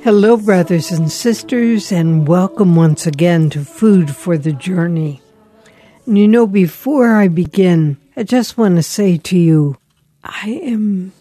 Hello, brothers and sisters, and welcome once again to Food for the Journey. And you know, before I begin, I just want to say to you, I am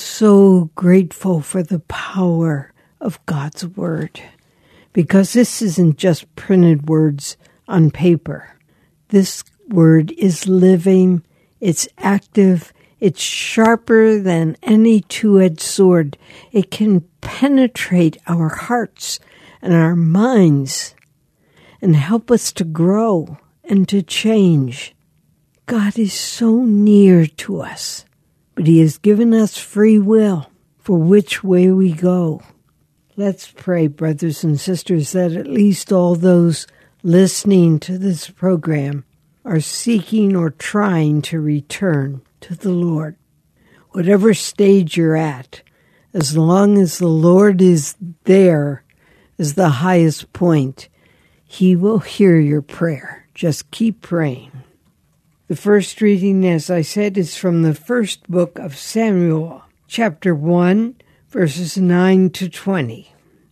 so grateful for the power of God's Word, because this isn't just printed words on paper. This Word is living, it's active, it's sharper than any two-edged sword. It can penetrate our hearts and our minds and help us to grow and to change. God is so near to us, but He has given us free will for which way we go. Let's pray, brothers and sisters, that at least all those listening to this program are seeking or trying to return to the Lord. Whatever stage you're at, as long as the Lord is there as the highest point, He will hear your prayer. Just keep praying. The first reading, as I said, is from the first book of Samuel, chapter 1, verses 9 to 20.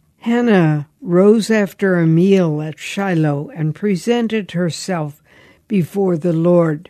Hannah rose after a meal at Shiloh and presented herself before the Lord.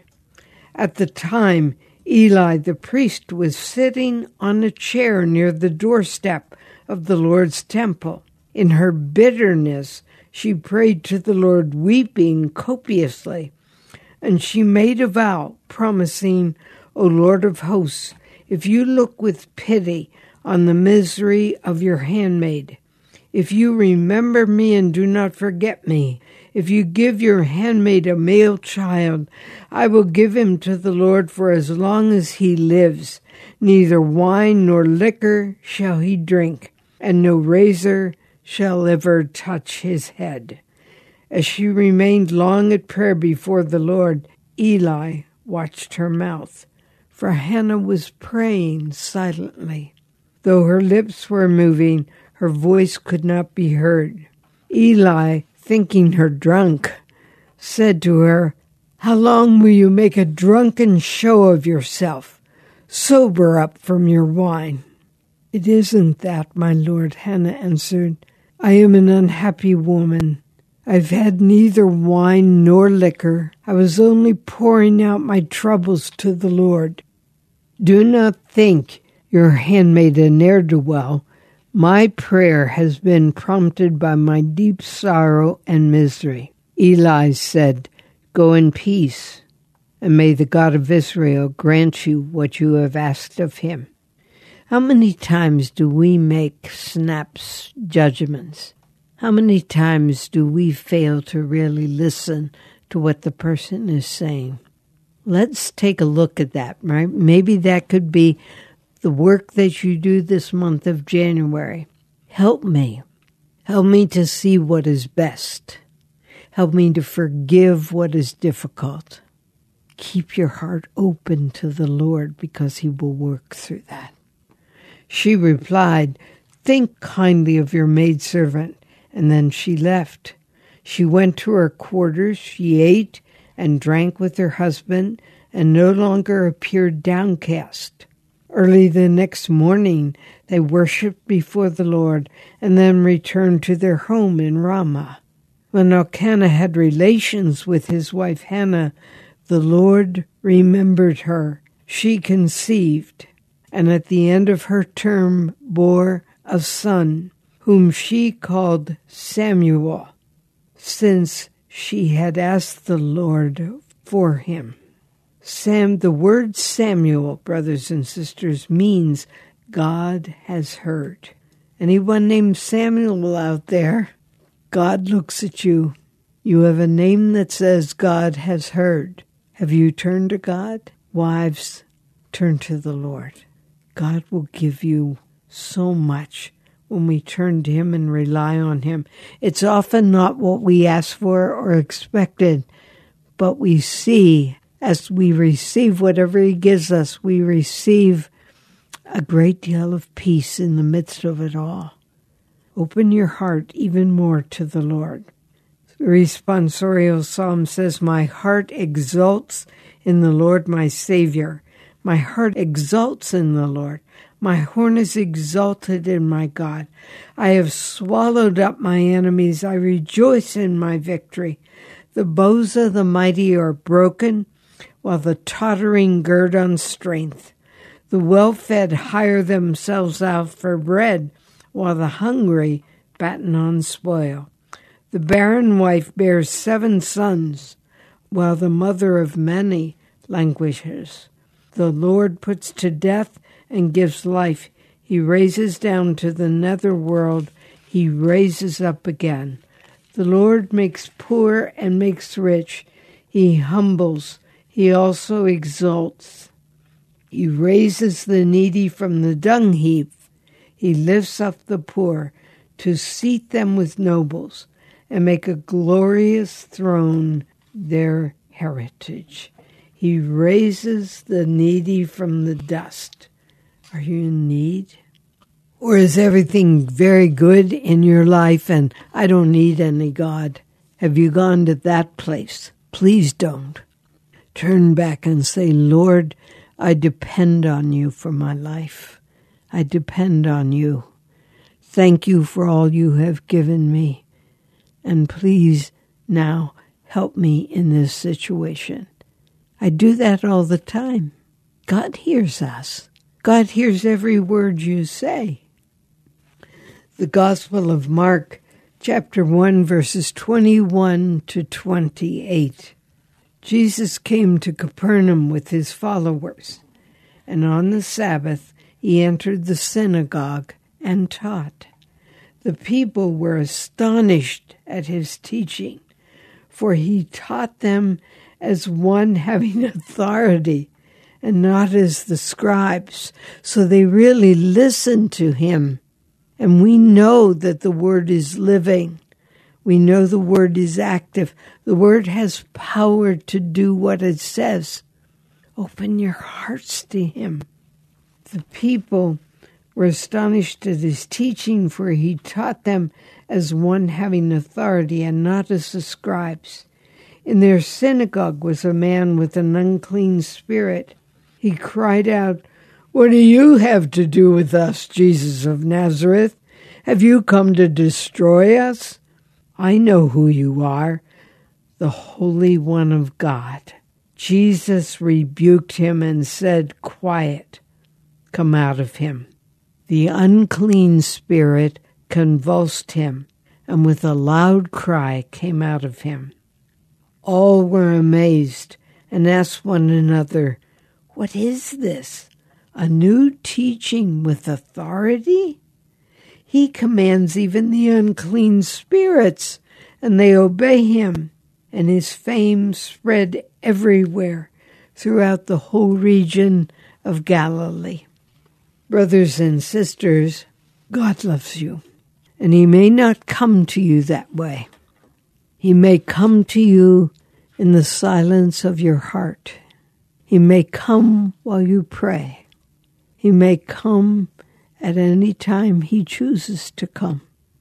At the time, Eli the priest was sitting on a chair near the doorstep of the Lord's temple. In her bitterness, she prayed to the Lord, weeping copiously. And she made a vow, promising, O Lord of hosts, if you look with pity on the misery of your handmaid, if you remember me and do not forget me, if you give your handmaid a male child, I will give him to the Lord for as long as he lives. Neither wine nor liquor shall he drink, and no razor shall ever touch his head. As she remained long at prayer before the Lord, Eli watched her mouth, for Hannah was praying silently. Though her lips were moving, her voice could not be heard. Eli, thinking her drunk, said to her, How long will you make a drunken show of yourself? Sober up from your wine. It isn't that, my lord, Hannah answered. I am an unhappy woman. I've had neither wine nor liquor. I was only pouring out my troubles to the Lord. Do not think your handmaid a ne'er-do-well. My prayer has been prompted by my deep sorrow and misery. Eli said, Go in peace, and may the God of Israel grant you what you have asked of him. How many times do we make snap judgments? How many times do we fail to really listen to what the person is saying? Let's take a look at that, right? Maybe that could be the work that you do this month of January. Help me. Help me to see what is best. Help me to forgive what is difficult. Keep your heart open to the Lord, because he will work through that. She replied, Think kindly of your maidservant. And then she left. She went to her quarters. She ate and drank with her husband and no longer appeared downcast. Early the next morning, they worshipped before the Lord and then returned to their home in Ramah. When Elkanah had relations with his wife Hannah, the Lord remembered her. She conceived, and at the end of her term bore a son, whom she called Samuel, since she had asked the Lord for him. The word Samuel, brothers and sisters, means God has heard. Anyone named Samuel out there, God looks at you. You have a name that says God has heard. Have you turned to God? Wives, turn to the Lord. God will give you so much when we turn to him and rely on him. It's often not what we ask for or expected, but we see as we receive whatever he gives us, we receive a great deal of peace in the midst of it all. Open your heart even more to the Lord. The responsorial psalm says, My heart exults in the Lord my Savior. My heart exults in the Lord. My horn is exalted in my God. I have swallowed up my enemies. I rejoice in my victory. The bows of the mighty are broken, while the tottering gird on strength. The well-fed hire themselves out for bread, while the hungry batten on spoil. The barren wife bears 7 sons, while the mother of many languishes. The Lord puts to death and gives life. He raises down to the nether world. He raises up again. The Lord makes poor and makes rich. He humbles. He also exalts. He raises the needy from the dung heap. He lifts up the poor to seat them with nobles and make a glorious throne their heritage. He raises the needy from the dust. Are you in need? Or is everything very good in your life and I don't need any God? Have you gone to that place? Please don't. Turn back and say, Lord, I depend on you for my life. I depend on you. Thank you for all you have given me. And please now help me in this situation. I do that all the time. God hears us. God hears every word you say. The Gospel of Mark, chapter 1, verses 21 to 28. Jesus came to Capernaum with his followers, and on the Sabbath he entered the synagogue and taught. The people were astonished at his teaching, for he taught them as one having authority and not as the scribes. So they really listened to him. And we know that the word is living. We know the word is active. The word has power to do what it says. Open your hearts to him. The people were astonished at his teaching, for he taught them as one having authority and not as the scribes. In their synagogue was a man with an unclean spirit. He cried out, "What do you have to do with us, Jesus of Nazareth? Have you come to destroy us? I know who you are, the Holy One of God." Jesus rebuked him and said, "Quiet, come out of him." The unclean spirit convulsed him, and with a loud cry came out of him. All were amazed and asked one another, "What is this? A new teaching with authority? He commands even the unclean spirits, and they obey him." And his fame spread everywhere throughout the whole region of Galilee. Brothers and sisters, God loves you, and he may not come to you that way. He may come to you in the silence of your heart. He may come while you pray. He may come at any time he chooses to come.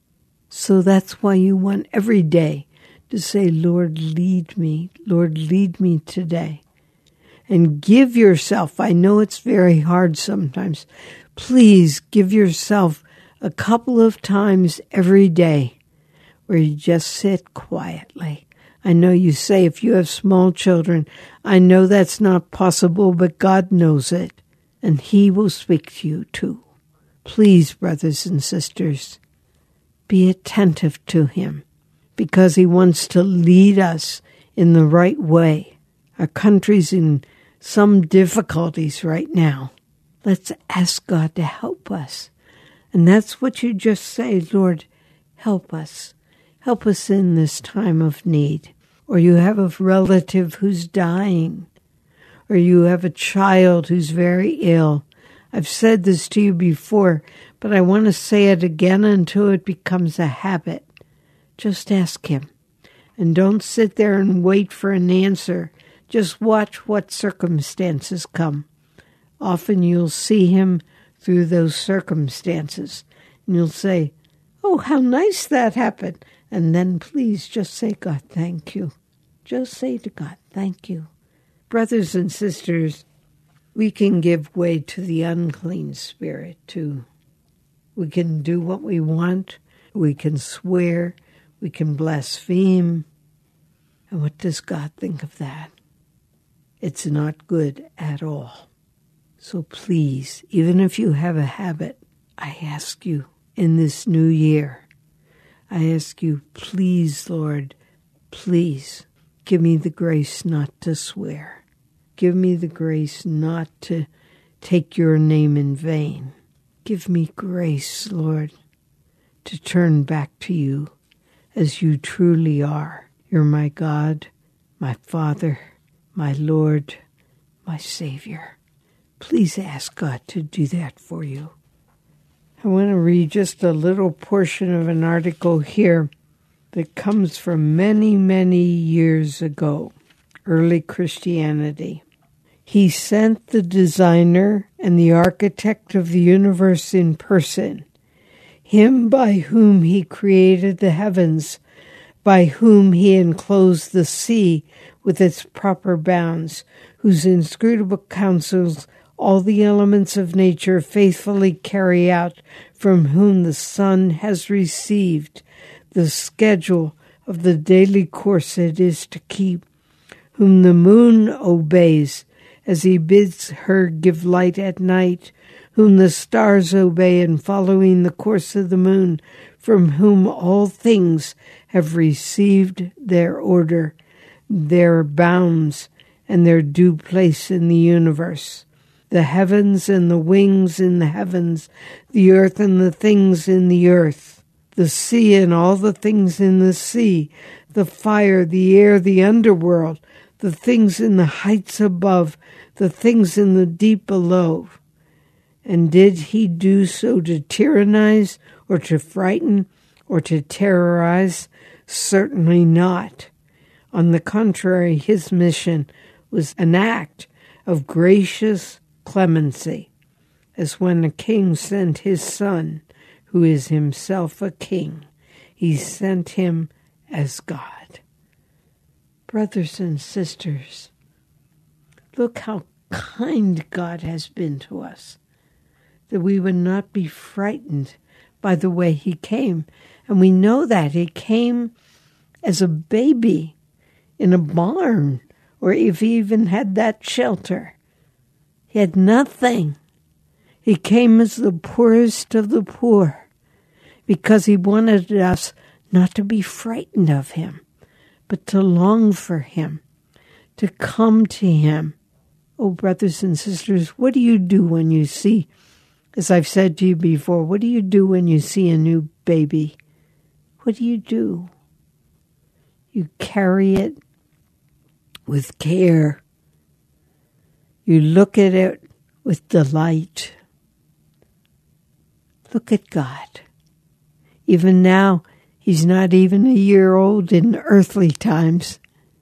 So that's why you want every day to say, "Lord, lead me. Lord, lead me today." And give yourself, I know it's very hard sometimes, please give yourself a couple of times every day where you just sit quietly. I know you say if you have small children, I know that's not possible, but God knows it, and he will speak to you too. Please, brothers and sisters, be attentive to him, because he wants to lead us in the right way. Our country's in some difficulties right now. Let's ask God to help us. And that's what you just say, "Lord, help us. Help us in this time of need." Or you have a relative who's dying. Or you have a child who's very ill. I've said this to you before, but I want to say it again until it becomes a habit. Just ask him. And don't sit there and wait for an answer. Just watch what circumstances come. Often you'll see him through those circumstances. And you'll say, "Oh, how nice that happened." And then please just say, "God, thank you." Just say to God, "Thank you." Brothers and sisters, We can give way to the unclean spirit, too. We can do what we want. We can swear. We can blaspheme. And what does God think of that? It's not good at all. So please, even if you have a habit, I ask you in this new year, I ask you, please, Lord, please give me the grace not to swear. Give me the grace not to take your name in vain. Give me grace, Lord, to turn back to you as you truly are. You're my God, my Father, my Lord, my Savior. Please ask God to do that for you. I want to read just a little portion of an article here that comes from many, many years ago, early Christianity. He sent the designer and the architect of the universe in person, him by whom he created the heavens, by whom he enclosed the sea with its proper bounds, whose inscrutable counsels all the elements of nature faithfully carry out, from whom the sun has received the schedule of the daily course it is to keep, whom the moon obeys as he bids her give light at night, whom the stars obey in following the course of the moon, from whom all things have received their order, their bounds, and their due place in the universe. The heavens and the wings in the heavens, the earth and the things in the earth, the sea and all the things in the sea, the fire, the air, the underworld, the things in the heights above, the things in the deep below. And did he do so to tyrannize or to frighten or to terrorize? Certainly not. On the contrary, his mission was an act of gracious clemency, as when a king sent his son, who is himself a king. He sent him as God. Brothers and sisters, look how kind God has been to us, that we would not be frightened by the way he came. And we know that he came as a baby in a barn, or if he even had that shelter. He had nothing. He came as the poorest of the poor because he wanted us not to be frightened of him, but to long for him, to come to him. Oh, brothers and sisters, what do you do when you see, as I've said to you before, what do you do when you see a new baby? What do? You carry it with care. You look at it with delight. Look at God. Even now, he's not even a year old in earthly times.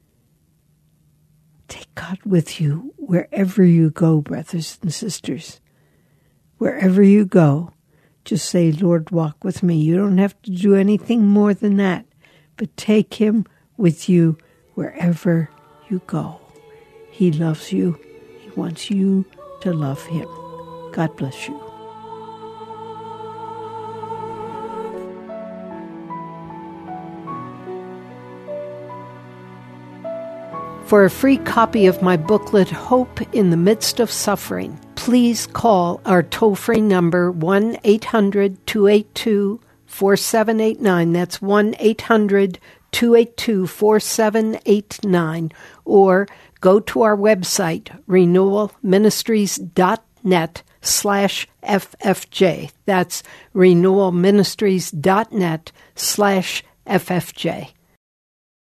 Take God with you wherever you go, brothers and sisters. Wherever you go, just say, Lord, walk with me. You don't have to do anything more than that, but take him with you wherever you go. He loves you. He wants you to love him. God bless you. For a free copy of my booklet, Hope in the Midst of Suffering, please call our toll-free number 1-800-282-4789. That's 1-800-282-4789. Or go to our website, renewalministries.net/FFJ. That's renewalministries.net/FFJ.